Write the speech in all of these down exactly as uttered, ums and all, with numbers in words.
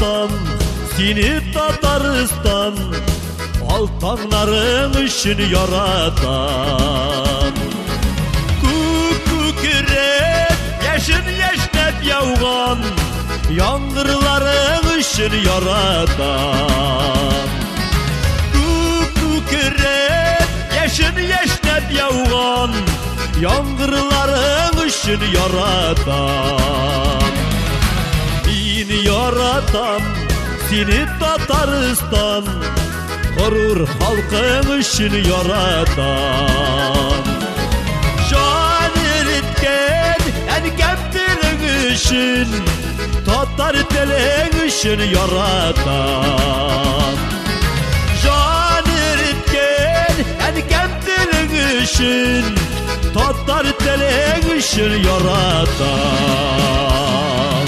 yaratan seni Tataristan, altanların için yaratan. Kükürek yaşın yaşnep yağan yağmurların için yaratan. Kükürek yaşın yaşnep yağan yağmurların için yaratan. Beni yaratan seni Tataristan, gurur halkın için yaratan. Can eritken en kemtirin için, Tatar telin için yaratan. Can eritken en kemtirin için, Tatar telin için yaratan.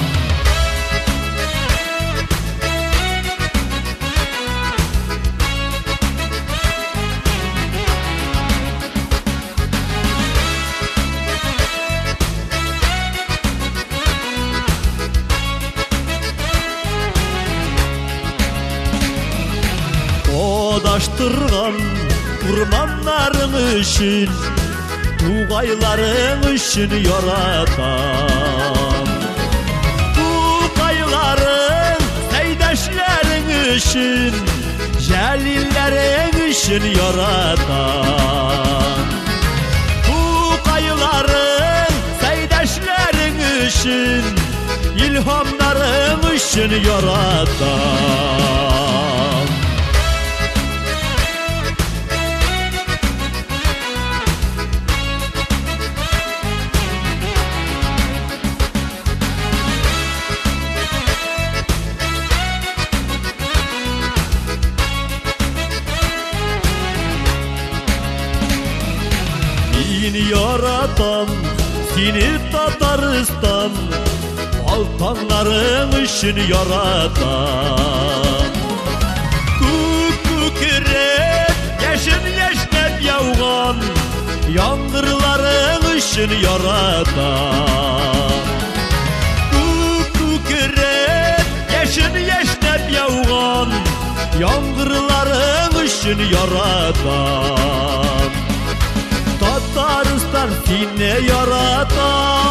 Odaştırgan kurmanların için, Tuğayların için yaratan. Tuğayların seydaşların için, Celillerin için yaratan. Tuğayların seydaşların için, İlhamların için yaratan. Seni yaratan seni Tataristan, altanların için yaratan. Kükürek yaşın yaşnep yağan yağmurların için yaratan. Kükürek yaşın yaşnep yağan yağmurların için yaratan. Tataristan seni yaratan.